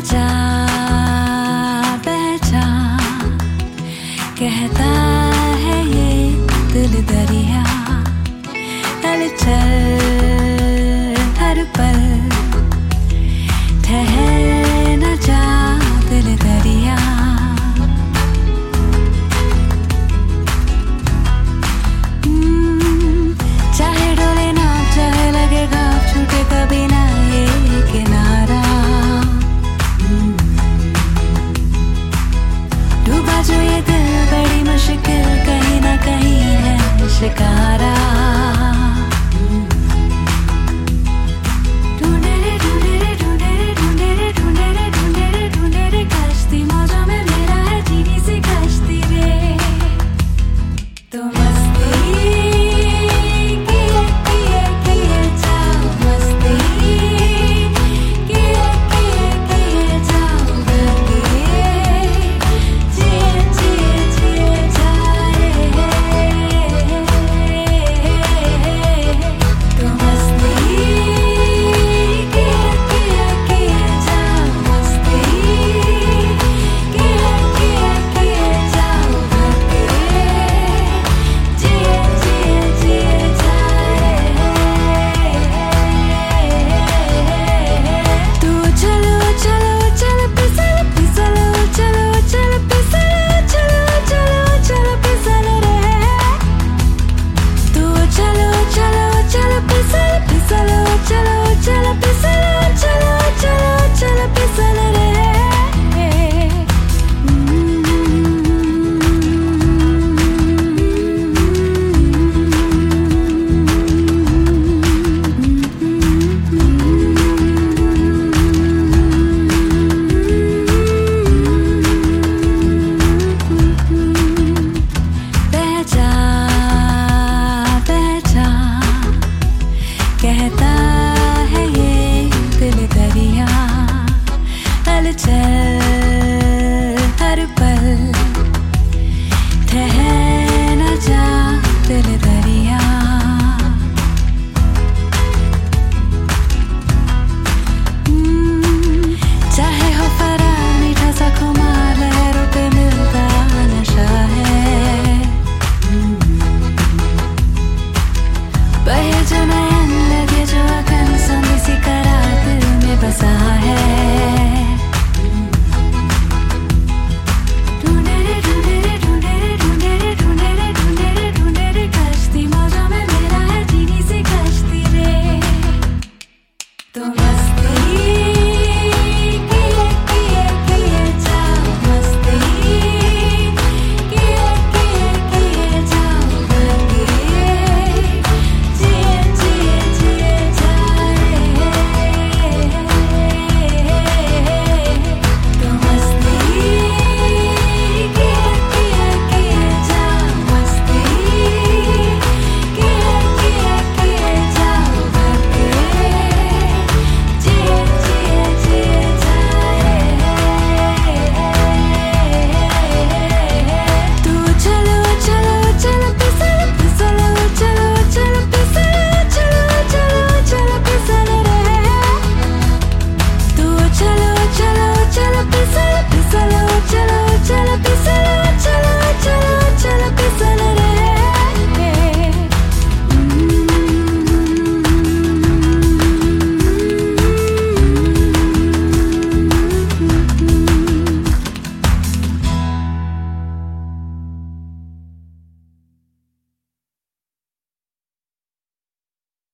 जा बहजा कहता है ये दिल दरिया, हलचल हर पल ठहर न जा दिल दरिया। चाहे डोले ना चाहे लगेगा छूटे कभी ना ये किनारा, डूबा जो ये दिल बड़ी मुश्किल कहीं ना कहीं है शिकारा। ढूंढे रे ढूंढे रे ढूंढे रे ढूंढे रे ढूंढे रे ढूंढे रे ढूंढे रे कश्ती मौजों में मेरा है जीनी सी कश्ती रे। तो मस्ती किए जाओ, मस्ती किए जाओ करके जिए जाए। तो मस्ती किए जाओ, मस्ती किए जाओ करके जिए जाए। तू चलो चलो चल फिसल फिसल चलो चल फिसल चलो चलो चल फिसल रे। तू चलो चलो चल फिसल फिसल चलो चल फिसल चलो चलो चल फिसल रे। बहजा बहजा कहता है ये दिल दरिया, हलचल हर पल ठहर